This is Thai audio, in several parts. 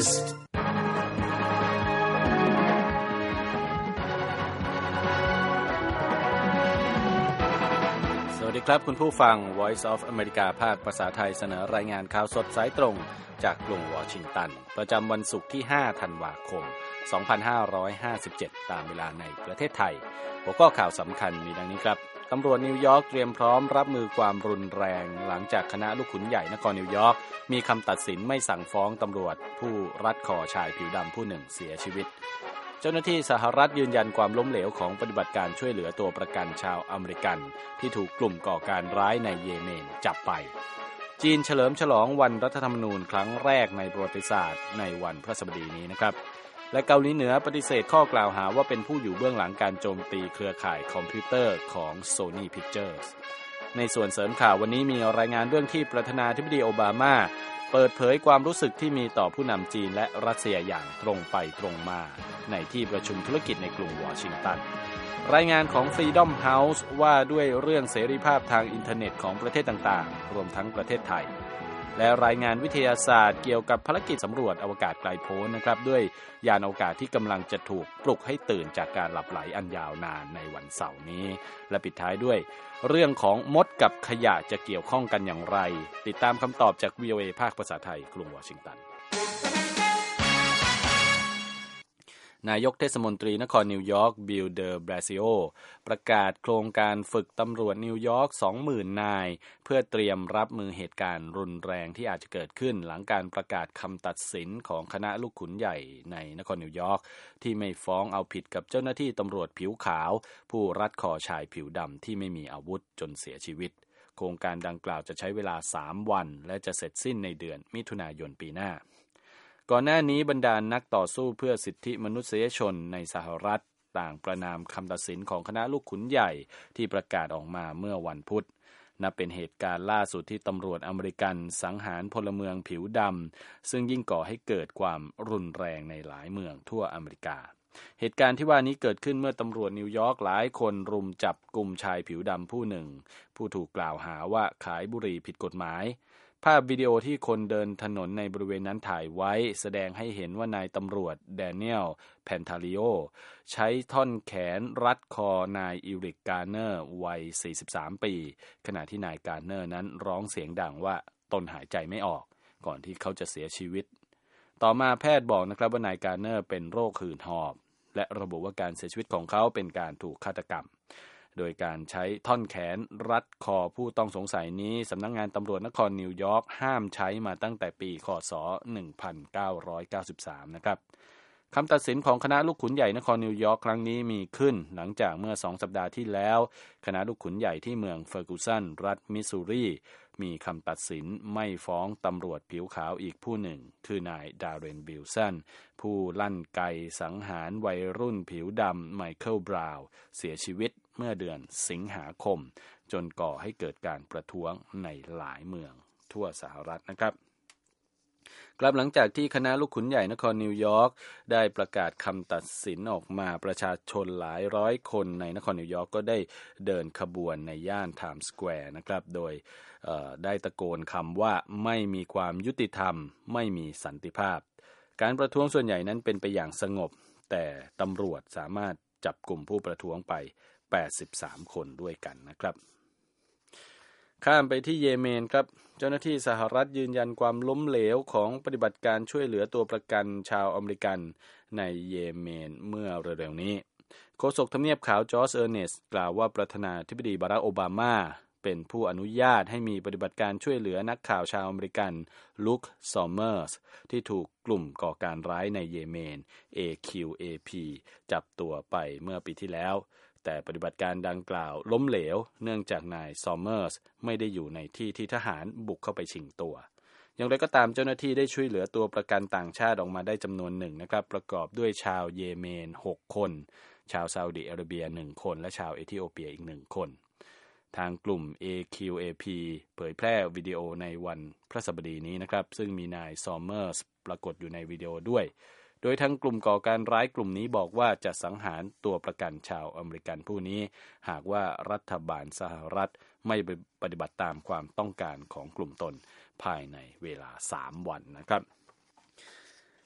Newsสวัสดีครับคุณผู้ฟัง Voice of America ภาคภาษาไทยเสนอรายงานข่าวสดสายตรงจากกรุงวอชิงตันประจำวันศุกร์ที่5ธันวาคม2557ตามเวลาในประเทศไทยหัวข้อข่าวสำคัญมีดังนี้ครับตำรวจนิวยอร์กเตรียมพร้อมรับมือความรุนแรงหลังจากคณะลูกขุนใหญ่นครนิวยอร์กมีคำตัดสินไม่สั่งฟ้องตำรวจผู้รัดคอชายผิวดำผู้หนึ่งเสียชีวิตเจ้าหน้าที่สหรัฐยืนยันความล้มเหลวของปฏิบัติการช่วยเหลือตัวประกันชาวอเมริกันที่ถูกกลุ่มก่อการร้ายในเยเมนจับไปจีนเฉลิมฉลองวันรัฐธรรมนูญครั้งแรกในประวัติศาสตร์ในวันพฤหัสบดีนี้นะครับและเกาหลีเหนือปฏิเสธข้อกล่าวหาว่าเป็นผู้อยู่เบื้องหลังการโจมตีเครือข่ายคอมพิวเตอร์ของ Sony Pictures ในส่วนเสริมข่าววันนี้มีรายงานเรื่องที่ประธานาธิบดีโอบามาเปิดเผยความรู้สึกที่มีต่อผู้นำจีนและรัสเซียอย่างตรงไปตรงมาในที่ประชุมธุรกิจในกรุงวอชิงตันรายงานของ Freedom House ว่าด้วยเรื่องเสรีภาพทางอินเทอร์เน็ตของประเทศต่างๆรวมทั้งประเทศไทยและรายงานวิทยาศาสตร์เกี่ยวกับภารกิจสำรวจอวกาศไกลโพ้นนะครับด้วยยานอวกาศที่กำลังจะถูกปลุกให้ตื่นจากการหลับไหลอันยาวนานในวันเสาร์นี้และปิดท้ายด้วยเรื่องของมดกับขยะจะเกี่ยวข้องกันอย่างไรติดตามคำตอบจาก VOA ภาคภาษาไทยกรุงวอชิงตันนายกเทศมนตรีนครนิวยอร์กบิลเดอร์บราซิโอประกาศโครงการฝึกตำรวจนิวยอร์ก 20,000 นายเพื่อเตรียมรับมือเหตุการณ์รุนแรงที่อาจจะเกิดขึ้นหลังการประกาศคำตัดสินของคณะลูกขุนใหญ่ในนครนิวยอร์กที่ไม่ฟ้องเอาผิดกับเจ้าหน้าที่ตำรวจผิวขาวผู้รัดคอชายผิวดำที่ไม่มีอาวุธจนเสียชีวิตโครงการดังกล่าวจะใช้เวลา 3 วันและจะเสร็จสิ้นในเดือนมิถุนายนปีหน้าก่อนหน้านี้บรรดานักต่อสู้เพื่อสิทธิมนุษยชนในสหรัฐต่างประณามคำตัดสินของคณะลูกขุนใหญ่ที่ประกาศออกมาเมื่อวันพุธนับเป็นเหตุการณ์ล่าสุดที่ตำรวจอเมริกันสังหารพลเมืองผิวดำซึ่งยิ่งก่อให้เกิดความรุนแรงในหลายเมืองทั่วอเมริกาเหตุการณ์ที่ว่านี้เกิดขึ้นเมื่อตำรวจนิวยอร์กหลายคนรุมจับกุมชายผิวดำผู้หนึ่งผู้ถูกกล่าวหาว่าขายบุหรี่ผิดกฎหมายภาพวิดีโอที่คนเดินถนนในบริเวณนั้นถ่ายไว้แสดงให้เห็นว่านายตำรวจแดเนียลแพนทาลิโอใช้ท่อนแขนรัดคอนายอิริกการ์เนอร์วัย43ปีขณะที่นายการ์เนอร์นั้นร้องเสียงดังว่าตนหายใจไม่ออกก่อนที่เขาจะเสียชีวิตต่อมาแพทย์บอกนะครับว่านายการ์เนอร์เป็นโรคหืดหอบและระบุว่าการเสียชีวิตของเขาเป็นการถูกฆาตกรรมโดยการใช้ท่อนแขนรัดคอผู้ต้องสงสัยนี้สำนักงานตำรวจนครนิวยอร์กห้ามใช้มาตั้งแต่ปีค.ศ. 1993นะครับคำตัดสินของคณะลูกขุนใหญ่นครนิวยอร์กครั้งนี้มีขึ้นหลังจากเมื่อ2 สัปดาห์ที่แล้วคณะลูกขุนใหญ่ที่เมืองเฟอร์กูสันรัฐมิสซูรีมีคำตัดสินไม่ฟ้องตำรวจผิวขาวอีกผู้หนึ่งคือนายดาเรนบิลสันผู้ลั่นไกสังหารวัยรุ่นผิวดำไมเคิลบราวน์เสียชีวิตเมื่อเดือนสิงหาคมจนก่อให้เกิดการประท้วงในหลายเมืองทั่วสหรัฐนะครับกลับหลังจากที่คณะลูกขุนใหญ่นครนิวยอร์กได้ประกาศคำตัดสินออกมาประชาชนหลายร้อยคนในนครนิวยอร์กก็ได้เดินขบวนในย่านไทม์สแควร์นะครับโดยได้ตะโกนคำว่าไม่มีความยุติธรรมไม่มีสันติภาพการประท้วงส่วนใหญ่นั้นเป็นไปอย่างสงบแต่ตำรวจสามารถจับกลุ่มผู้ประท้วงไป83 คนด้วยกันนะครับข้ามไปที่เยเมนครับเจ้าหน้าที่สหรัฐยืนยันความล้มเหลวของปฏิบัติการช่วยเหลือตัวประกันชาวอเมริกันในเยเมนเมื่อเร็วๆนี้โฆษกทำเนียบขาวจอร์จเออร์เนสต์กล่าวว่าประธานาธิบดีบารักโอบามาเป็นผู้อนุญาตให้มีปฏิบัติการช่วยเหลือนักข่าวชาวอเมริกันลุคซอมเมอร์สที่ถูกกลุ่มก่อการร้ายในเยเมน AQAP จับตัวไปเมื่อปีที่แล้วแต่ปฏิบัติการดังกล่าวล้มเหลวเนื่องจากนายซอมเมอร์สไม่ได้อยู่ในที่ที่ทหารบุกเข้าไปชิงตัวอย่างไรก็ตามเจ้าหน้าที่ได้ช่วยเหลือตัวประกันต่างชาติออกมาได้จำนวนหนึ่งนะครับประกอบด้วยชาวเยเมน6 คนชาวซาอุดิอาระเบีย1 คนและชาวเอธิโอเปียอีก1 คนทางกลุ่ม AQAP เผยแพร่วิดีโอในวันพฤหัสบดีนี้นะครับซึ่งมีนายซอมเมอร์สปรากฏอยู่ในวิดีโอด้วยโดยทั้งกลุ่มก่อการร้ายกลุ่มนี้บอกว่าจะสังหารตัวประกันชาวอเมริกันผู้นี้หากว่ารัฐบาลสหรัฐไม่ปฏิบัติตามความต้องการของกลุ่มตนภายในเวลา3 วันนะครับ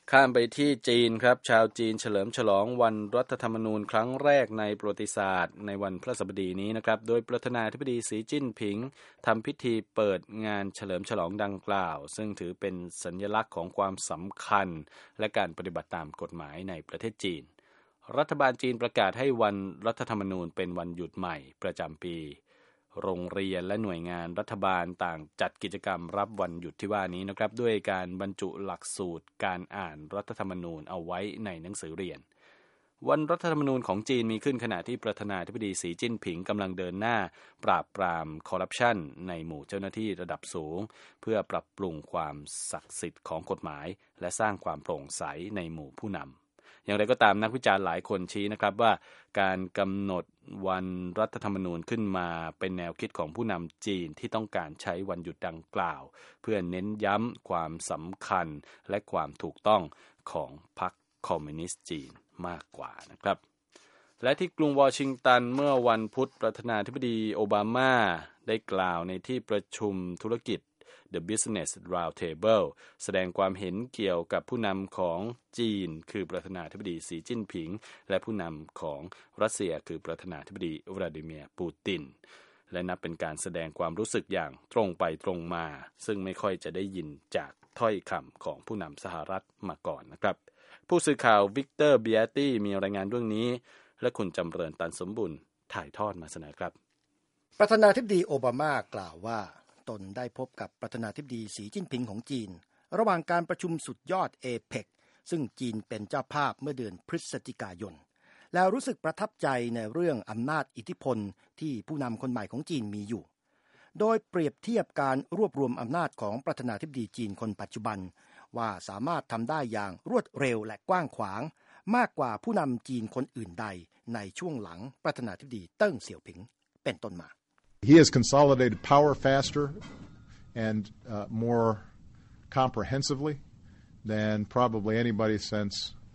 ข้ามไปที่จีนครับชาวจีนเฉลิมฉลองวันรัฐธรรมนูญครั้งแรกในประวัติศาสตร์ในวันพฤหัสบดีนี้นะครับโดยประธานาธิบดีสีจิ้นผิงทำพิธีเปิดงานเฉลิมฉลองดังกล่าวซึ่งถือเป็นสัญลักษณ์ของความสำคัญและการปฏิบัติตามกฎหมายในประเทศจีนรัฐบาลจีนประกาศให้วันรัฐธรรมนูญเป็นวันหยุดใหม่ประจำปีโรงเรียนและหน่วยงานรัฐบาลต่างจัดกิจกรรมรับวันหยุดที่ว่านี้นะครับด้วยการบรรจุหลักสูตรการอ่านรัฐธรรมนูญเอาไว้ในหนังสือเรียนวันรัฐธรรมนูญของจีนมีขึ้นขณะที่ประธานาธิบดีสีจิ้นผิงกำลังเดินหน้าปราบปรามคอร์รัปชันในหมู่เจ้าหน้าที่ระดับสูงเพื่อปรับปรุงความศักดิ์สิทธิ์ของกฎหมายและสร้างความโปร่งใสในหมู่ผู้นำอย่างไรก็ตามนักวิจารณ์หลายคนชี้นะครับว่าการกำหนดวันรัฐธรรมนูญขึ้นมาเป็นแนวคิดของผู้นำจีนที่ต้องการใช้วันหยุดดังกล่าวเพื่อเน้นย้ำความสำคัญและความถูกต้องของพรรคคอมมิวนิสต์จีนมากกว่านะครับและที่กรุงวอชิงตันเมื่อวันพุธประธานาธิบดีโอบามาได้กล่าวในที่ประชุมธุรกิจThe Business Roundtable แสดงความเห็นเกี่ยวกับผู้นำของจีนคือประธานาธิบดีสีจิ้นผิงและผู้นำของรัสเซียคือประธานาธิบดีวลาดิเมียร์ปูตินและนับเป็นการแสดงความรู้สึกอย่างตรงไปตรงมาซึ่งไม่ค่อยจะได้ยินจากถ้อยคำของผู้นำสหรัฐมาก่อนนะครับผู้สื่อข่าววิกเตอร์เบียตี้มีรายงานเรื่องนี้และคุณจำเริญตันสมบุญถ่ายทอดมาเสนอครับประธานาธิบดีโอบามากล่าวว่าตนได้พบกับประธานาธิบดีสีจิ้นผิงของจีนระหว่างการประชุมสุดยอดเอเปกซึ่งจีนเป็นเจ้าภาพเมื่อเดือนพฤศจิกายนแล้วรู้สึกประทับใจในเรื่องอำนาจอิทธิพลที่ผู้นำคนใหม่ของจีนมีอยู่โดยเปรียบเทียบการรวบรวมอำนาจของประธานาธิบดีจีนคนปัจจุบันว่าสามารถทำได้อย่างรวดเร็วและกว้างขวางมากกว่าผู้นำจีนคนอื่นใดในช่วงหลังประธานาธิบดีเติ้งเสี่ยวผิงเป็นต้นมา He has consolidated power faster and more comprehensively than probably anybody since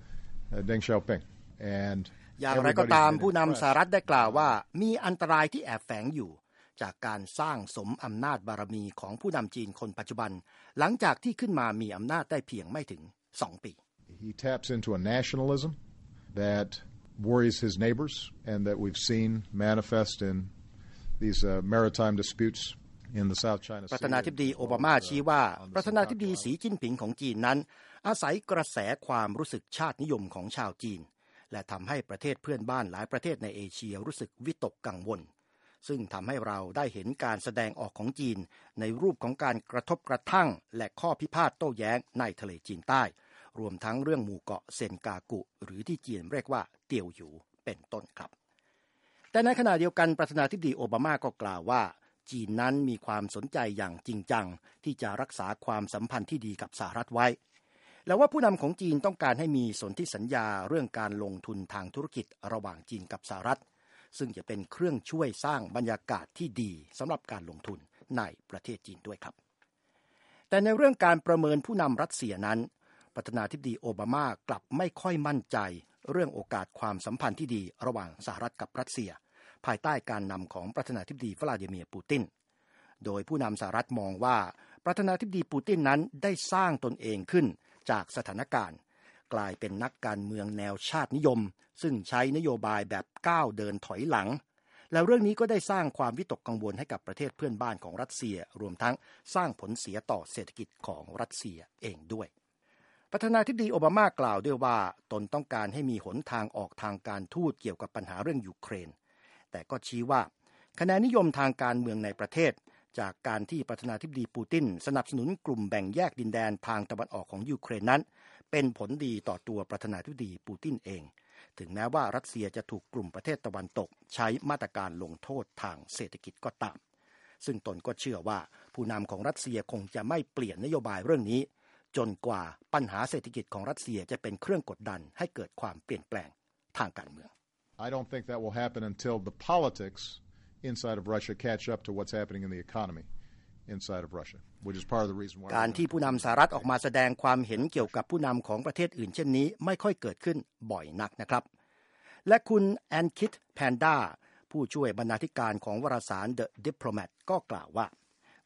Deng Xiaoping. And อย่างไรก็ตามผู้นำสหรัฐได้กล่าวว่ามีอันตรายที่แอบแฝงอยู่จากการสร้างสมอำนาจบารมีของผู้นำจีนคนปัจจุบันหลังจากที่ขึ้นมามีอำนาจได้เพียงไม่ถึง2 ปี He taps into a nationalism that worries his neighbors and that we've seen manifest in these maritime disputes in the South China Sea. ประธานาธิบดีโอบามาชี้ว่าประธานาธิบดีสีจิ้นผิงของจีนนั้นอาศัยกระแสความรู้สึกชาตินิยมของชาวจีนและทำให้ประเทศเพื่อนบ้านหลายประเทศในเอเชียรู้สึกวิตกกังวลซึ่งทำให้เราได้เห็นการแสดงออกของจีนในรูปของการกระทบกระทั่งและข้อพิพาทโต้แย้งในทะเลจีนใต้รวมทั้งเรื่องหมู่เกาะเซนกากุหรือที่จีนเรียกว่าเตียวหยูเป็นต้นครับแต่ในขณะเดียวกันประธานาธิบดีโอบามาก็กล่าวว่าจีนนั้นมีความสนใจอย่างจริงจังที่จะรักษาความสัมพันธ์ที่ดีกับสหรัฐไว้และว่าผู้นำของจีนต้องการให้มีสนธิสัญญาเรื่องการลงทุนทางธุรกิจระหว่างจีนกับสหรัฐซึ่งจะเป็นเครื่องช่วยสร้างบรรยากาศที่ดีสำหรับการลงทุนในประเทศจีนด้วยครับแต่ในเรื่องการประเมินผู้นำรัสเซียนั้นประธานาธิบดีโอบามากลับไม่ค่อยมั่นใจเรื่องโอกาสความสัมพันธ์ที่ดีระหว่างสหรัฐกับรัสเซียภายใต้การนำของประธานาธิบดีวลาดิเมียร์ปูตินโดยผู้นำสหรัฐมองว่าประธานาธิบดีปูตินนั้นได้สร้างตนเองขึ้นจากสถานการณ์กลายเป็นนักการเมืองแนวชาตินิยมซึ่งใช้นโยบายแบบก้าวเดินถอยหลังแล้วเรื่องนี้ก็ได้สร้างความวิตกกังวลให้กับประเทศเพื่อนบ้านของรัสเซียรวมทั้งสร้างผลเสียต่อเศรษฐกิจของรัสเซียเองด้วยประธานาธิบดีโอบามากล่าวด้วยว่าตนต้องการให้มีหนทางออกทางการทูตเกี่ยวกับปัญหาเรื่องยูเครนแต่ก็ชี้ว่าคะแนนนิยมทางการเมืองในประเทศจากการที่ประธานาธิบดีปูตินสนับสนุนกลุ่มแบ่งแยกดินแดนทางตะวันออกของยูเครนนั้นเป็นผลดีต่อตัวประธานาธิบดีปูตินเองถึงแม้ว่ารัสเซียจะถูกกลุ่มประเทศตะวันตกใช้มาตรการลงโทษทางเศรษฐกิจก็ตามซึ่งตนก็เชื่อว่าผู้นำของรัสเซียคงจะไม่เปลี่ยนนโยบายเรื่องนี้จนกว่าปัญหาเศรษฐกิจของรัสเซียจะเป็นเครื่องกดดันให้เกิดความเปลี่ยนแปลงทางการเมือง I don't think that will happen until the politics inside of Russia catch up to what's happening in the economy inside of Russia, which is part of the reason why การที่ผู้นำสหรัฐออกมาแสดงความเห็นเกี่ยวกับผู้นำของประเทศอื่นเช่นนี้ไม่ค่อยเกิดขึ้นบ่อยนักนะครับและคุณแอนคิทแพนด้าผู้ช่วยบรรณาธิการของวารสาร The Diplomat ก็กล่าวว่า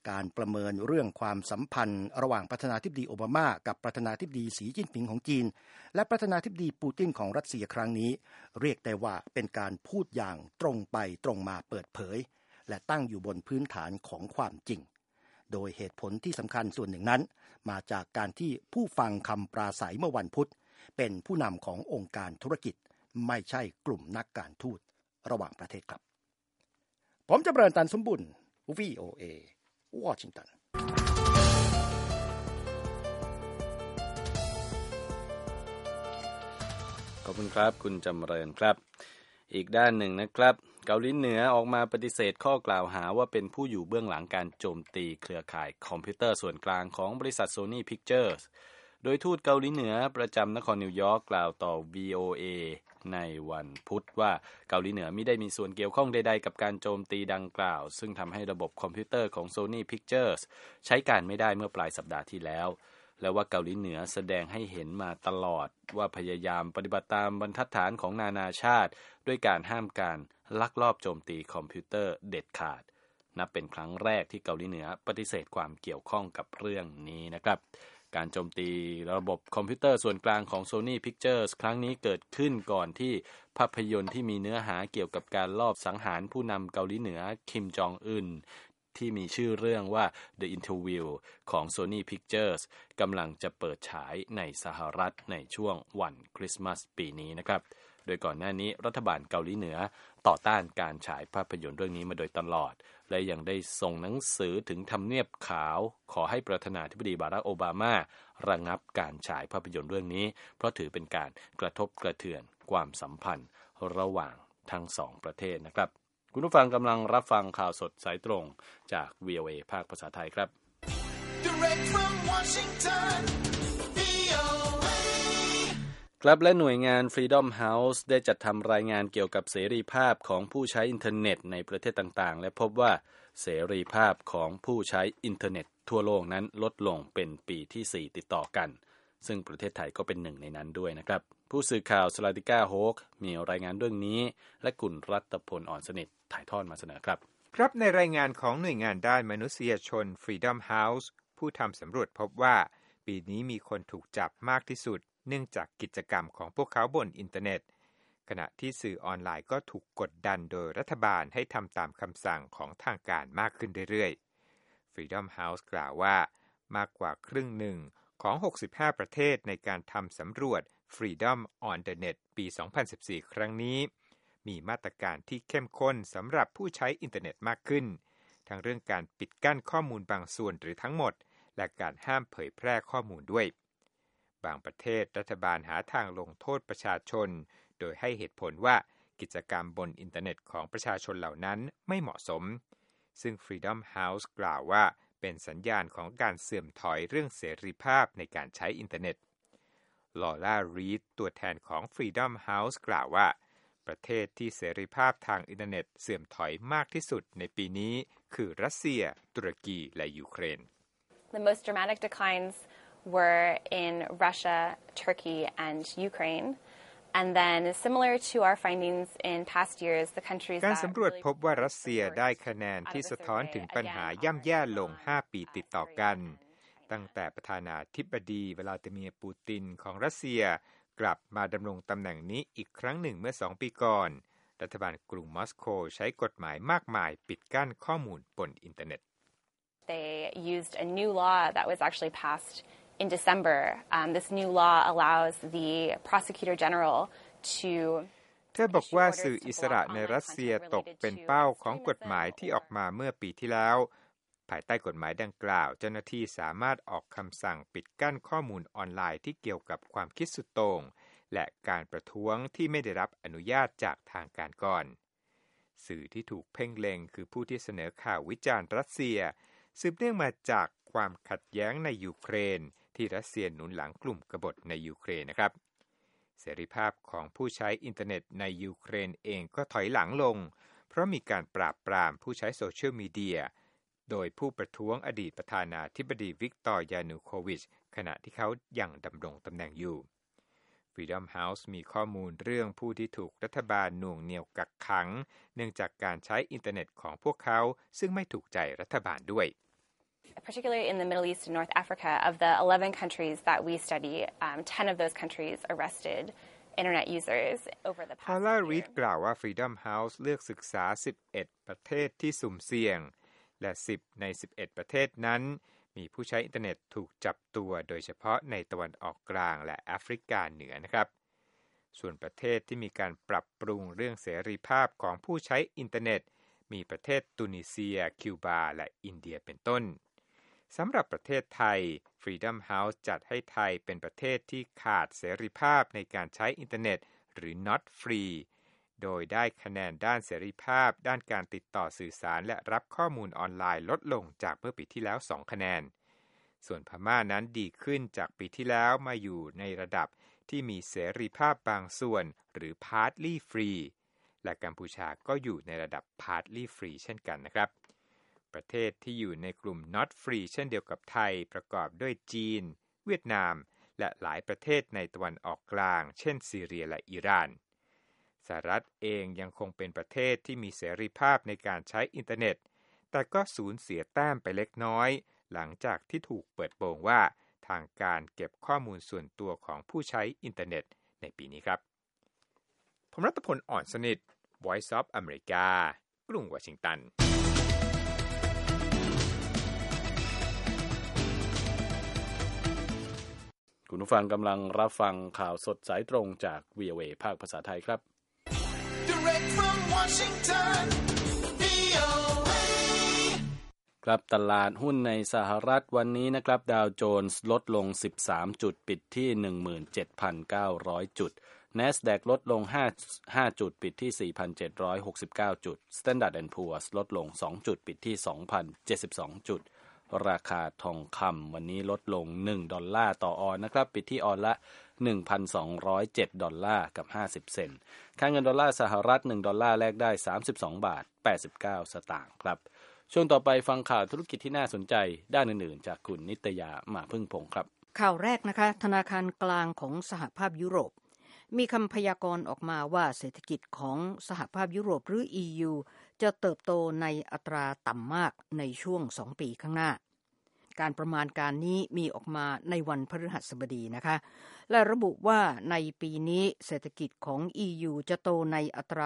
การประเมินเรื่องความสัมพันธ์ระหว่างประธานาธิบดีโอบามากับประธานาธิบดีสีจิ้นผิงของจีนและประธานาธิบดีปูตินของรัสเซียครั้งนี้เรียกได้ว่าเป็นการพูดอย่างตรงไปตรงมาเปิดเผยและตั้งอยู่บนพื้นฐานของความจริงโดยเหตุผลที่สำคัญส่วนหนึ่งนั้นมาจากการที่ผู้ฟังคำปราศัยเมื่อวันพุธเป็นผู้นำขององค์การธุรกิจไม่ใช่กลุ่มนักการทูตระหว่างประเทศครับผมจำเริญตันสมบุญ VOA วอชิงตันขอบคุณครับคุณจำเริญครับอีกด้านหนึ่งนะครับเกาหลีเหนือออกมาปฏิเสธข้อกล่าวหาว่าเป็นผู้อยู่เบื้องหลังการโจมตีเครือข่ายคอมพิวเตอร์ส่วนกลางของบริษัท Sony Pictures โดยทูตเกาหลีเหนือประจำนครนิวยอร์กกล่าวต่อ VOA ในวันพุธว่าเกาหลีเหนือไม่ได้มีส่วนเกี่ยวข้องใดๆกับการโจมตีดังกล่าวซึ่งทำให้ระบบคอมพิวเตอร์ของ Sony Pictures ใช้การไม่ได้เมื่อปลายสัปดาห์ที่แล้วและว่าเกาหลีเหนือแสดงให้เห็นมาตลอดว่าพยายามปฏิบัติตามบรรทัดฐานของนานาชาติด้วยการห้ามการลักลอบโจมตีคอมพิวเตอร์เด็ดขาดนับเป็นครั้งแรกที่เกาหลีเหนือปฏิเสธความเกี่ยวข้องกับเรื่องนี้นะครับการโจมตีระบบคอมพิวเตอร์ส่วนกลางของ Sony Pictures ครั้งนี้เกิดขึ้นก่อนที่ภาพยนตร์ที่มีเนื้อหาเกี่ยวกับการลอบสังหารผู้นำเกาหลีเหนือคิมจองอึนที่มีชื่อเรื่องว่า The Interview ของ Sony Pictures กำลังจะเปิดฉายในสหรัฐในช่วงวันคริสต์มาสปีนี้นะครับโดยก่อนหน้านี้รัฐบาลเกาหลีเหนือต่อต้านการฉายภาพยนตร์เรื่องนี้มาโดยตลอดและยังได้ส่งหนังสือถึงทำเนียบขาวขอให้ประธานาธิบดีบารักโอบามาระงับการฉายภาพยนตร์เรื่องนี้เพราะถือเป็นการกระทบกระเทือนความสัมพันธ์ระหว่างทั้งสองประเทศนะครับคุณผู้ฟังกำลังรับฟังข่าวสดสายตรงจาก VOA ภาคภาษาไทยครับ Direct from Washington, VOA ครับและหน่วยงาน Freedom House ได้จัดทำรายงานเกี่ยวกับเสรีภาพของผู้ใช้อินเทอร์เน็ตในประเทศต่างๆและพบว่าเสรีภาพของผู้ใช้อินเทอร์เน็ตทั่วโลกนั้นลดลงเป็นปีที่4ติดต่อกันซึ่งประเทศไทยก็เป็นหนึ่งในนั้นด้วยนะครับผู้สื่อข่าวสลาติก้าโฮกมีรายงานเรื่องนี้และคุณรัตพลอ่อนสนิทถ่ายทอดมาเสนอครับครับในรายงานของหน่วยงานด้านมนุษยชน Freedom House ผู้ทำสำรวจพบว่าปีนี้มีคนถูกจับมากที่สุดเนื่องจากกิจกรรมของพวกเขาบนอินเทอร์เน็ตขณะที่สื่อออนไลน์ก็ถูกกดดันโดยรัฐบาลให้ทำตามคำสั่งของทางการมากขึ้นเรื่อยๆ Freedom House กล่าวว่ามากกว่าครึ่งหนึ่งของ65ประเทศในการทำสำรวจ Freedom on the Net ปี 2014 ครั้งนี้มีมาตรการที่เข้มข้นสำหรับผู้ใช้อินเทอร์เน็ตมากขึ้นทั้งเรื่องการปิดกั้นข้อมูลบางส่วนหรือทั้งหมดและการห้ามเผยแพร่ข้อมูลด้วยบางประเทศรัฐบาลหาทางลงโทษประชาชนโดยให้เหตุผลว่ากิจกรรมบนอินเทอร์เน็ตของประชาชนเหล่านั้นไม่เหมาะสมซึ่ง Freedom House กล่าวว่าเป็นสัญญาณของการเสื่อมถอยเรื่องเสรีภาพในการใช้อินเทอร์เน็ตลอร่า รีดตัวแทนของ Freedom House กล่าวว่าประเทศที่เสรีภาพทางอินเทอร์เน็ตเสื่อมถอยมากที่สุดในปีนี้คือรัสเซียตุรกีและยูเครน The most dramatic declines were in Russia, Turkey and Ukraine. And then similar to our findings in past years, the countries การสำรวจพบว่ารัสเซียได้คะแนนที่สะท้อนถึงปัญหาย่ำแย่ลง5ปีติดต่อกันตั้งแต่ประธานาธิบดีวลาดิเมียร์ปูตินของรัสเซียกลับมาดำรงตำแหน่งนี้อีกครั้งหนึ่งเมื่อ2ปีก่อนรัฐบาลกรุงมอสโกใช้กฎหมายมากมายปิดกั้นข้อมูลบนอินเทอร์เน็ต They used a new law that was actually passed in December. This new law allows the prosecutor general to เธอบอกว่าสื่ออิสระในรัสเซียตกเป็นเป้าของกฎหมายที่ออกมาเมื่อปีที่แล้วภายใต้กฎหมายดังกล่าวเจ้าหน้าที่สามารถออกคำสั่งปิดกั้นข้อมูลออนไลน์ที่เกี่ยวกับความคิดสุดโต่งและการประท้วงที่ไม่ได้รับอนุญาตจากทางการก่อนสื่อที่ถูกเพ่งเล็งคือผู้ที่เสนอข่าววิจารณ์รัสเซียสืบเนื่องมาจากความขัดแย้งในยูเครนที่รัสเซียหนุนหลังกลุ่มกบฏในยูเครนนะครับเสรีภาพของผู้ใช้อินเทอร์เน็ตในยูเครนเองก็ถอยหลังลงเพราะมีการปราบปรามผู้ใช้โซเชียลมีเดียโดยผู้ประท้วงอดีตประธานาธิบดีวิกตอร์ ยานูโควิชขณะที่เขายังดำรงตำแหน่งอยู่ Freedom House มีข้อมูลเรื่องผู้ที่ถูกรัฐบาลหน่วงเหนี่ยวกักขังเนื่องจากการใช้อินเทอร์เน็ตของพวกเขาซึ่งไม่ถูกใจรัฐบาลด้วย particularly in the Middle East and North Africa, of the 11 countries that we study, 10 of those countries arrested Internet users over the past year. Paula Reed กล่าวว่า Freedom House เลือกศึกษา 11 ประเทศที่สุ่มเสี่ยงและ 10 ใน 11 ประเทศนั้นมีผู้ใช้อินเทอร์เน็ตถูกจับตัวโดยเฉพาะในตะวันออกกลางและแอฟริกาเหนือนะครับส่วนประเทศที่มีการปรับปรุงเรื่องเสรีภาพของผู้ใช้อินเทอร์เน็ตมีประเทศตุนิเซียคิวบาและอินเดียเป็นต้นสำหรับประเทศไทย Freedom House จัดให้ไทยเป็นประเทศที่ขาดเสรีภาพในการใช้อินเทอร์เน็ตหรือ not free โดยได้คะแนนด้านเสรีภาพด้านการติดต่อสื่อสารและรับข้อมูลออนไลน์ลดลงจากเมื่อปีที่แล้ว2คะแนนส่วนพม่านั้นดีขึ้นจากปีที่แล้วมาอยู่ในระดับที่มีเสรีภาพบางส่วนหรือ partly free และกัมพูชาก็อยู่ในระดับ partly free เช่นกันนะครับประเทศที่อยู่ในกลุ่ม not free เช่นเดียวกับไทยประกอบด้วยจีนเวียดนามและหลายประเทศในตะวันออกกลางเช่นซีเรียและอิหร่านสหรัฐเองยังคงเป็นประเทศที่มีเสรีภาพในการใช้อินเทอร์เน็ตแต่ก็สูญเสียแต้มไปเล็กน้อยหลังจากที่ถูกเปิดโปงว่าทางการเก็บข้อมูลส่วนตัวของผู้ใช้อินเทอร์เน็ตในปีนี้ครับผมรัตพล อ่อนสนิท Voice of America กรุงวอชิงตันคุณผู้ฟังกำลังรับฟังข่าวสดสายตรงจาก VOA ภาคภาษาไทยครับ Direct from Washington, VOA ครับตลาดหุ้นในสหรัฐวันนี้นะครับดาวโจนส์ลดลง13จุดปิดที่ 17,900 จุด NASDAQ ลดลง5จุดปิดที่ 4,769 จุด Standard & Poor's ลดลง2จุดปิดที่ 2,072 จุดราคาทองคำวันนี้ลดลง$1ต่อออนซ์นะครับปิดที่ออนซ์ละ 1,207 ดอลลาร์กับ50เซนต์ค่าเงินดอลลาร์สหรัฐ1ดอลลาร์แลกได้32บาท89สตางค์ครับช่วงต่อไปฟังข่าวธุรกิจที่น่าสนใจด้านอื่นๆจากคุณนิตยาหมาพึ่งพงศ์ครับข่าวแรกนะคะธนาคารกลางของสหภาพยุโรปมีคำพยากรณ์ออกมาว่าเศรษฐกิจของสหภาพยุโรปหรือ EU จะเติบโตในอัตราต่ำมากในช่วง2ปีข้างหน้าการประมาณการนี้มีออกมาในวันพฤหัสบดีนะคะและระบุว่าในปีนี้เศรษฐกิจของ EU จะโตในอัตรา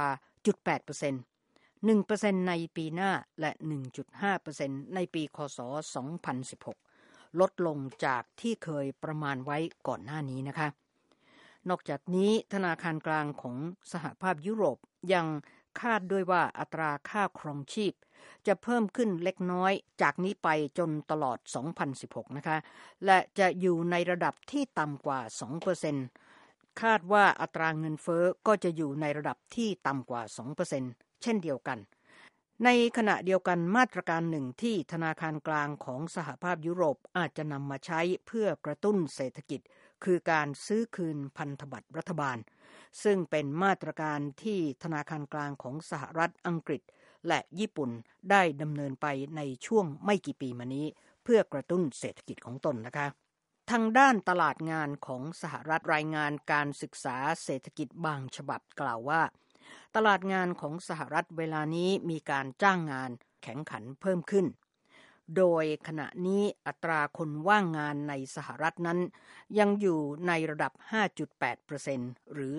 0.8%1% ในปีหน้าและ 1.5% ในปีคศ 2016 ลดลงจากที่เคยประมาณไว้ก่อนหน้านี้นะคะนอกจากนี้ธนาคารกลางของสหภาพยุโรปยังคาดด้วยว่าอัตราค่าครองชีพจะเพิ่มขึ้นเล็กน้อยจากนี้ไปจนตลอด 2016 นะคะและจะอยู่ในระดับที่ต่ำกว่า 2% คาดว่าอัตราเงินเฟ้อก็จะอยู่ในระดับที่ต่ำกว่า 2% เช่นเดียวกันในขณะเดียวกันมาตรการหนึ่งที่ธนาคารกลางของสหภาพยุโรปอาจจะนำมาใช้เพื่อกระตุ้นเศรษฐกิจคือการซื้อคืนพันธบัตรรัฐบาลซึ่งเป็นมาตรการที่ธนาคารกลางของสหรัฐอังกฤษและญี่ปุ่นได้ดำเนินไปในช่วงไม่กี่ปีมานี้เพื่อกระตุ้นเศรษฐกิจของตนนะคะทางด้านตลาดงานของสหรัฐรายงานการศึกษาเศรษฐกิจบางฉบับกล่าวว่าตลาดงานของสหรัฐเวลานี้มีการจ้างงานแข่งขันเพิ่มขึ้นโดยขณะนี้อัตราคนว่างงานในสหรัฐนั้นยังอยู่ในระดับ 5.8% หรือ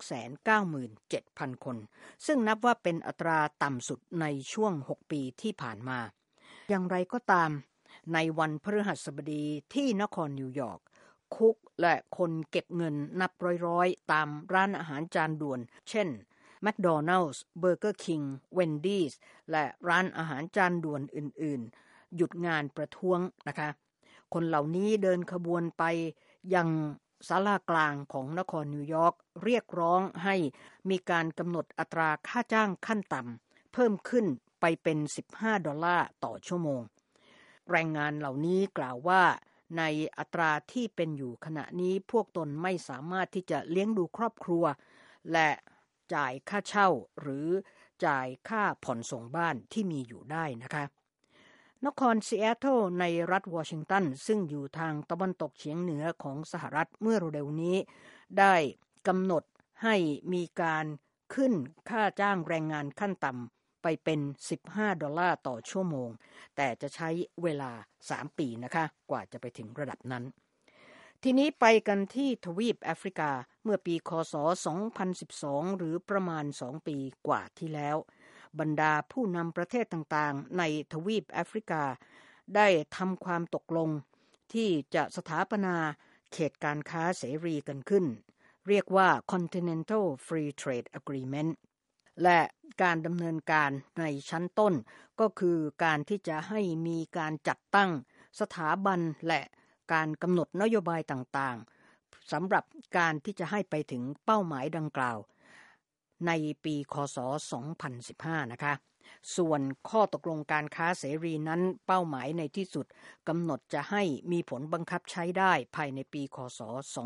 297,000 คนซึ่งนับว่าเป็นอัตราต่ำสุดในช่วง6ปีที่ผ่านมาอย่างไรก็ตามในวันพฤหัสบดีที่นครนิวยอร์กคุกและคนเก็บเงินนับร้อยๆตามร้านอาหารจานด่วนเช่นMcDonald's, Burger King, Wendy's และร้านอาหารจานด่วนอื่นๆหยุดงานประท้วงนะคะคนเหล่านี้เดินขบวนไปยังศาลากลางของนครนิวยอร์กเรียกร้องให้มีการกำหนดอัตราค่าจ้างขั้นต่ำเพิ่มขึ้นไปเป็น$15ต่อชั่วโมงแรงงานเหล่านี้กล่าวว่าในอัตราที่เป็นอยู่ขณะนี้พวกตนไม่สามารถที่จะเลี้ยงดูครอบครัวและจ่ายค่าเช่าหรือจ่ายค่าผ่อนส่งบ้านที่มีอยู่ได้นะคะนครซีแอตเทิลในรัฐวอชิงตันซึ่งอยู่ทางตะวันตกเฉียงเหนือของสหรัฐเมื่อเร็วนี้ได้กำหนดให้มีการขึ้นค่าจ้างแรงงานขั้นต่ไปเป็น$15ต่อชั่วโมงแต่จะใช้เวลา3ปีนะคะกว่าจะไปถึงระดับนั้นทีนี้ไปกันที่ทวีปแอฟริกาเมื่อปีคศ2012หรือประมาณ2ปีกว่าที่แล้วบรรดาผู้นำประเทศต่างๆในทวีปแอฟริกาได้ทำความตกลงที่จะสถาปนาเขตการค้าเสรีกันขึ้นเรียกว่า Continental Free Trade Agreement และการดำเนินการในชั้นต้นก็คือการที่จะให้มีการจัดตั้งสถาบันและการกำหนดนโยบายต่างๆสำหรับการที่จะให้ไปถึงเป้าหมายดังกล่าวในปีคศ2015นะคะส่วนข้อตกลงการค้าเสรีนั้นเป้าหมายในที่สุดกำหนดจะให้มีผลบังคับใช้ได้ภายในปีคศ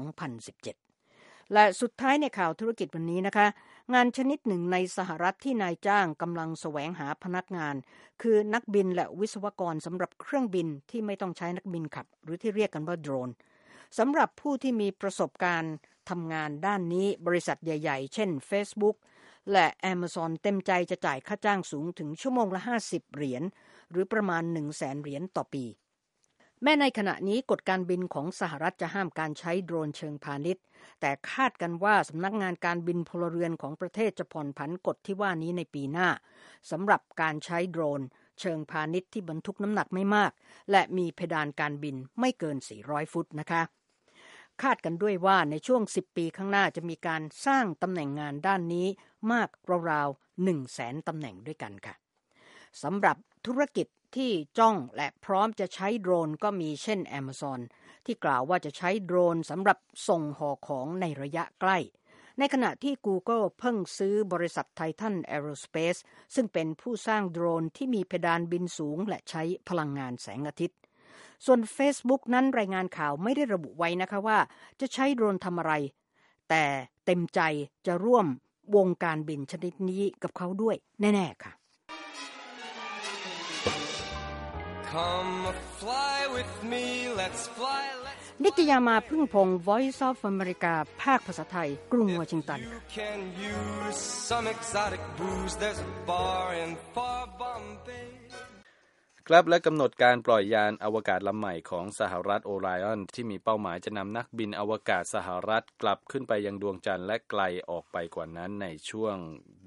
2017และสุดท้ายในข่าวธุรกิจวันนี้นะคะงานชนิดหนึ่งในสหรัฐที่นายจ้างกำลังแสวงหาพนักงานคือนักบินและวิศวกรสำหรับเครื่องบินที่ไม่ต้องใช้นักบินขับหรือที่เรียกกันว่าโดรนสำหรับผู้ที่มีประสบการณ์ทำงานด้านนี้บริษัทใหญ่ๆเช่น Facebook และ Amazon เต็มใจจะจ่ายค่าจ้างสูงถึงชั่วโมงละ$50หรือประมาณ$100,000ต่อปีแม้ในขณะนี้กฎการบินของสหรัฐจะห้ามการใช้โดรนเชิงพาณิชย์แต่คาดกันว่าสำนักงานการบินพลเรือนของประเทศจะผ่อนผันกฎที่ว่านี้ในปีหน้าสำหรับการใช้โดรนเชิงพาณิชย์ที่บรรทุกน้ำหนักไม่มากและมีเพดานการบินไม่เกิน400ฟุตนะคะคาดกันด้วยว่าในช่วง10ปีข้างหน้าจะมีการสร้างตำแหน่งงานด้านนี้มากราวๆ 100,000 ตำแหน่งด้วยกันค่ะสำหรับธุรกิจที่จ้องและพร้อมจะใช้โดรนก็มีเช่น Amazon ที่กล่าวว่าจะใช้โดรนสำหรับส่งห่อของในระยะใกล้ในขณะที่ Google เพิ่งซื้อบริษัท Titan Aerospace ซึ่งเป็นผู้สร้างโดรนที่มีเพดานบินสูงและใช้พลังงานแสงอาทิตย์ส่วน Facebook นั้นรายงานข่าวไม่ได้ระบุไว้นะคะว่าจะใช้โดรนทำอะไรแต่เต็มใจจะร่วมวงการบินชนิดนี้กับเขาด้วยแน่ๆค่ะ Come fly with me, let's fly, let's นิตยามาพึ่งพง Voice of America ภาคภาษาไทยกรุงวอชิงตัน You can use some exotic booze, there's a bar in far Bombay ครับและกำหนดการปล่อยยานอวกาศลำใหม่ของสหรัฐโอไรออนที่มีเป้าหมายจะนำนักบินอวกาศสหรัฐกลับขึ้นไปยังดวงจันทร์และไกลออกไปกว่านั้นในช่วง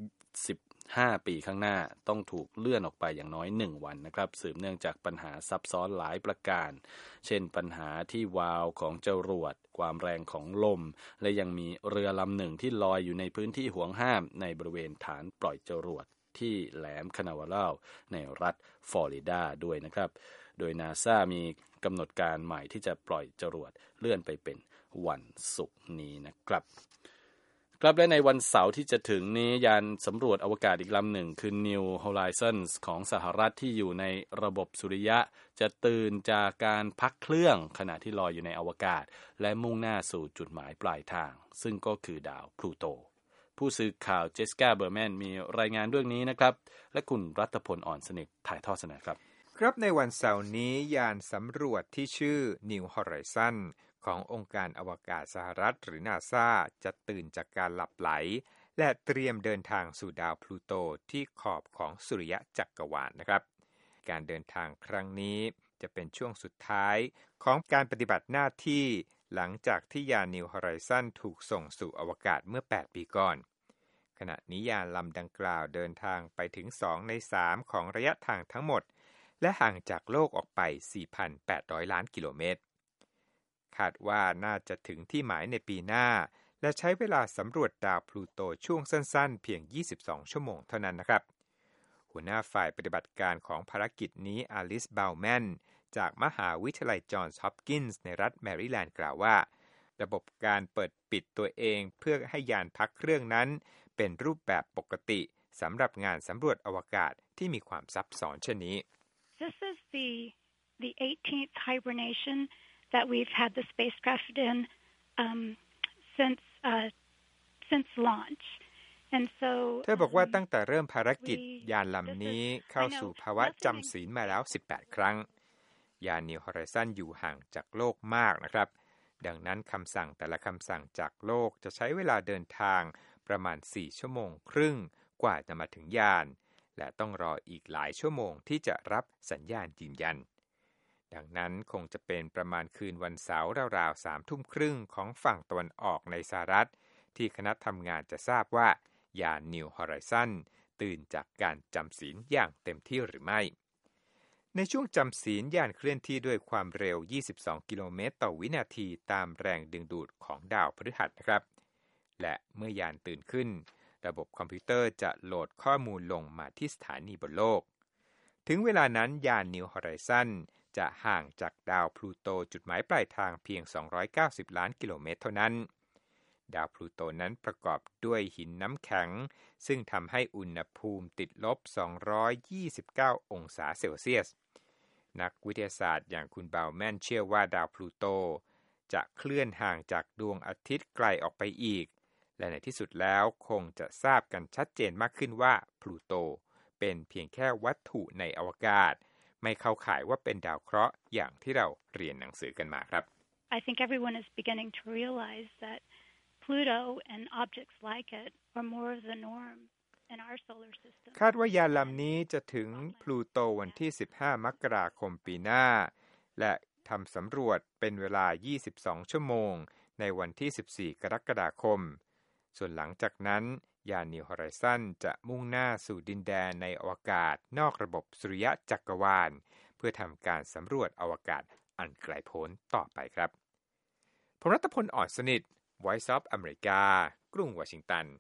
15ปีข้างหน้าต้องถูกเลื่อนออกไปอย่างน้อย1วันนะครับสืบเนื่องจากปัญหาซับซ้อนหลายประการเช่นปัญหาที่วาล์วของจรวดความแรงของลมและยังมีเรือลำหนึ่งที่ลอยอยู่ในพื้นที่ห่วงห้ามในบริเวณฐานปล่อยจรวดที่แหลมคานาวาลาวในรัฐฟลอริดาด้วยนะครับโดย NASA มีกำหนดการใหม่ที่จะปล่อยจรวดเลื่อนไปเป็นวันศุกร์นี้นะครับครับและในวันเสาร์ที่จะถึงนี้ยานสำรวจอวกาศอีกลำหนึ่งคือ New Horizons ของสหรัฐที่อยู่ในระบบสุริยะจะตื่นจากการพักเครื่องขณะที่ลอยอยู่ในอวกาศและมุ่งหน้าสู่จุดหมายปลายทางซึ่งก็คือดาวพลูโตผู้สื่อข่าวเจสกาเบอร์แมนมีรายงานเรื่องนี้นะครับและคุณรัตพลอ่อนสนิทถ่ายทอดเสนอครับครับในวันเสาร์นี้ยานสำรวจที่ชื่อ New Horizon ขององค์การอวกาศสหรัฐหรือ NASA จะตื่นจากการหลับไหลและเตรียมเดินทางสู่ดาวพลูโตที่ขอบของสุริยะจักรวาลนะครับการเดินทางครั้งนี้จะเป็นช่วงสุดท้ายของการปฏิบัติหน้าที่หลังจากที่ยาน New Horizon ถูกส่งสู่อวกาศเมื่อ8ปีก่อนขณะนี้ยานลำดังกล่าวเดินทางไปถึง2ใน3ของระยะทางทั้งหมดและห่างจากโลกออกไป 4,800 ล้านกิโลเมตรคาดว่าน่าจะถึงที่หมายในปีหน้าและใช้เวลาสำรวจดาวพลูโตช่วงสั้นๆเพียง22ชั่วโมงเท่านั้นนะครับหัวหน้าฝ่ายปฏิบัติการของภารกิจนี้อลิซ บาวแมนจากมหาวิทยาลัยจอห์นส์ฮอปกินส์ในรัฐแมริแลนด์กล่าวว่าระบบการเปิดปิดตัวเองเพื่อให้ยานพักเครื่องนั้นเป็นรูปแบบปกติสำหรับงานสำรวจอวกาศที่มีความซับซ้อนเช่นนี้ This is the 18th hibernation that we've had the spacecraft in since launch. And so เธอบอกว่าตั้งแต่เริ่มภารกิจยานลำนี้เข้าสู่ภาวะจำศีลมาแล้ว18ครั้งยาน New Horizon อยู่ห่างจากโลกมากนะครับดังนั้นคำสั่งแต่ละคำสั่งจากโลกจะใช้เวลาเดินทางประมาณ4ชั่วโมงครึ่งกว่าจะมาถึงยานและต้องรออีกหลายชั่วโมงที่จะรับสัญญาณยืนยันดังนั้นคงจะเป็นประมาณคืนวันเสาร์ราวๆ 3:30 ของฝั่งตะวันออกในสหรัฐที่คณะทำงานจะทราบว่ายาน New Horizon ตื่นจากการจำศีลอย่างเต็มที่หรือไม่ในช่วงจำศีลยานเคลื่อนที่ด้วยความเร็ว22กิโลเมตรต่อวินาทีตามแรงดึงดูดของดาวพฤหัสนะครับและเมื่อยานตื่นขึ้นระบบคอมพิวเตอร์จะโหลดข้อมูลลงมาที่สถานีบนโลกถึงเวลานั้นยาน New Horizon จะห่างจากดาวพลูโตจุดหมายปลายทางเพียง290ล้านกิโลเมตรเท่านั้นดาวพลูโตนั้นประกอบด้วยหินน้ำแข็งซึ่งทำให้อุณหภูมิติดลบ229องศาเซลเซียสนักวิทยาศาสตร์อย่างคุณบาวแมนเชื่อว่าดาวพลูโตจะเคลื่อนห่างจากดวงอาทิตย์ไกลออกไปอีกและในที่สุดแล้วคงจะทราบกันชัดเจนมากขึ้นว่าพลูโตเป็นเพียงแค่วัตถุในอวกาศไม่เข้าข่ายว่าเป็นดาวเคราะห์อย่างที่เราเรียนหนังสือกันมาครับ I think everyone is beginning to realize that Pluto and objects like it are more of the norm in our solar system คาดว่ายานลำนี้จะถึงพลูโตวันที่15มกราคมปีหน้าและทำสำรวจเป็นเวลา22ชั่วโมงในวันที่14กรกฎาคมส่วนหลังจากนั้นยาน New Horizon จะมุ่งหน้าสู่ดินแดนในอวกาศนอกระบบสุริยะจักรวาลเพื่อทำการสำรวจอวกาศอันไกลโพ้นต่อไปครับผมรัตพล อ่อนสนิท Voice of America กรุงวอชิงตัน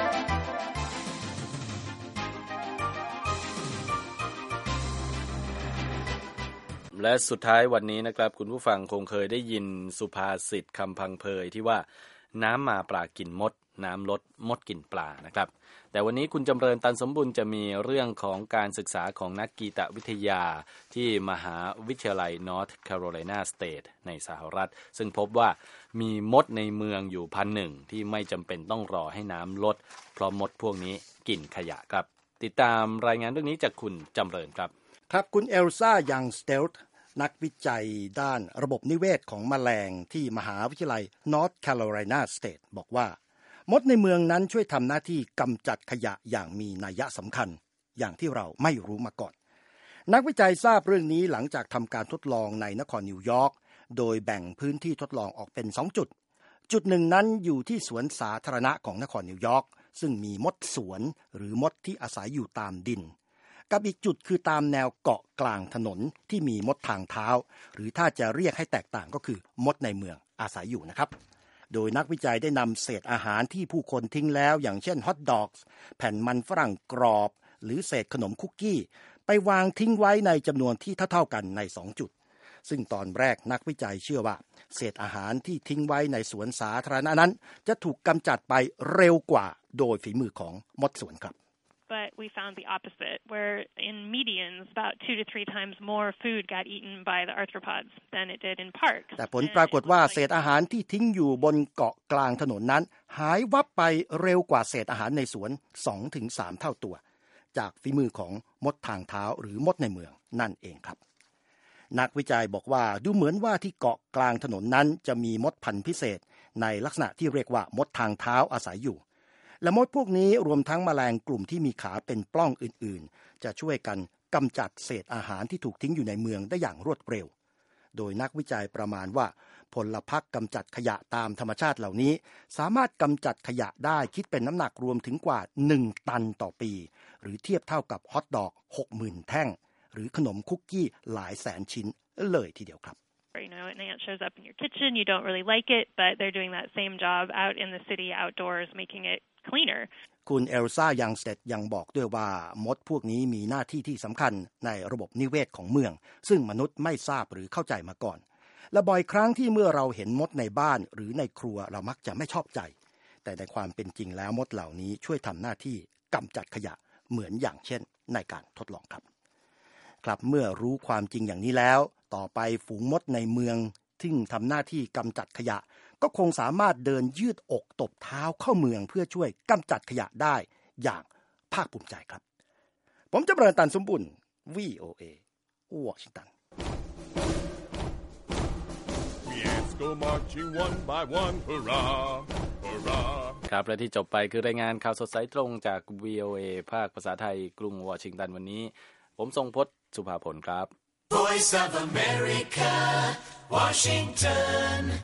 และสุดท้ายวันนี้นะครับคุณผู้ฟังคงเคยได้ยินสุภาษิตคำพังเพยที่ว่าน้ำมาปลากินมดน้ำลดมดกินปลานะครับแต่วันนี้คุณจำเริญตันสมบุญจะมีเรื่องของการศึกษาของนักกีตวิทยาที่มหาวิทยาลัย North Carolina State ในสหรัฐซึ่งพบว่ามีมดในเมืองอยู่1,000ที่ไม่จำเป็นต้องรอให้น้ำลดเพราะมดพวกนี้กินขยะครับติดตามรายงานเรื่องนี้จากคุณจำเริญครับครับคุณเอลซ่ายังสเตลท์นักวิจัยด้านระบบนิเวศของแมลงที่มหาวิทยาลัย North Carolina State บอกว่ามดในเมืองนั้นช่วยทำหน้าที่กำจัดขยะอย่างมีนัยสำคัญอย่างที่เราไม่รู้มาก่อนนักวิจัยทราบเรื่องนี้หลังจากทำการทดลองในนครนิวยอร์กโดยแบ่งพื้นที่ทดลองออกเป็น2จุดหนึ่งนั้นอยู่ที่สวนสาธารณะของนครนิวยอร์กซึ่งมีมดสวนหรือมดที่อาศัยอยู่ตามดินกับอีกจุดคือตามแนวเกาะกลางถนนที่มีมดทางเท้าหรือถ้าจะเรียกให้แตกต่างก็คือมดในเมืองอาศัยอยู่นะครับโดยนักวิจัยได้นำเศษอาหารที่ผู้คนทิ้งแล้วอย่างเช่นฮอทดอกส์แผ่นมันฝรั่งกรอบหรือเศษขนมคุกกี้ไปวางทิ้งไว้ในจำนวนที่เท่าๆกันใน2จุดซึ่งตอนแรกนักวิจัยเชื่อว่าเศษอาหารที่ทิ้งไว้ในสวนสาธารณะนั้นจะถูกกำจัดไปเร็วกว่าโดยฝีมือของมดสวนครับ But we found the opposite, where in medians, about 2 to 3 times more food got eaten by the arthropods than it did in parks. แต่ผลปรากฏว่าเศษอาหารที่ทิ้งอยู่บนเกาะกลางถนนนั้นหายวับไปเร็วกว่าเศษอาหารในสวน 2-3 เท่าตัวจากฝีมือของมดทางเท้าหรือมดในเมืองนั่นเองครับนักวิจัยบอกว่าดูเหมือนว่าที่เกาะกลางถนนนั้นจะมีมดพันธุ์พิเศษในลักษณะที่เรียกว่ามดทางเท้าอาศัยอยู่และมดพวกนี้รวมทั้งแมลงกลุ่มที่มีขาเป็นปล้องอื่นๆจะช่วยกันกำจัดเศษอาหารที่ถูกทิ้งอยู่ในเมืองได้อย่างรวดเร็วโดยนักวิจัยประมาณว่าพลพรรคกำจัดขยะตามธรรมชาติเหล่านี้สามารถกำจัดขยะได้คิดเป็นน้ำหนักรวมถึงกว่า1ตันต่อปีหรือเทียบเท่ากับฮอทดอก 60,000 แท่งหรือขนมคุกกี้หลายแสนชิ้นเลยทีเดียวครับ You know, an ant shows up in your kitchen, you don't really like it, but they're doing that same job out in the city outdoors, making it cleaner. คุณเอลซ่ายังสเตตยังบอกด้วยว่ามดพวกนี้มีหน้าที่ที่สำคัญในระบบนิเวศของเมืองซึ่งมนุษย์ไม่ทราบหรือเข้าใจมาก่อนและบ่อยครั้งที่เมื่อเราเห็นมดในบ้านหรือในครัวเรามักจะไม่ชอบใจแต่ในความเป็นจริงแล้วมดเหล่านี้ช่วยทำหน้าที่กำจัดขยะเหมือนอย่างเช่นในการทดลองครับเมื่อรู้ความจริงอย่างนี้แล้วต่อไปฝูงมดในเมืองที่ทำหน้าที่กำจัดขยะก็คงสามารถเดินยืดอกตบเท้าเข้าเมืองเพื่อช่วยกำจัดขยะได้อย่างภาคภูมิใจครับผมจำเริญตันสมบุญ VOA วอชิงตัน We ants go marching one by one, hurrah, hurrah. ครับและที่จบไปคือรายงานข่าวสดสายตรงจาก VOA ภาคภาษาไทยกรุงวอชิงตันวันนี้ผมทรงพจน์สุภาผลครับ Voice of America, Washington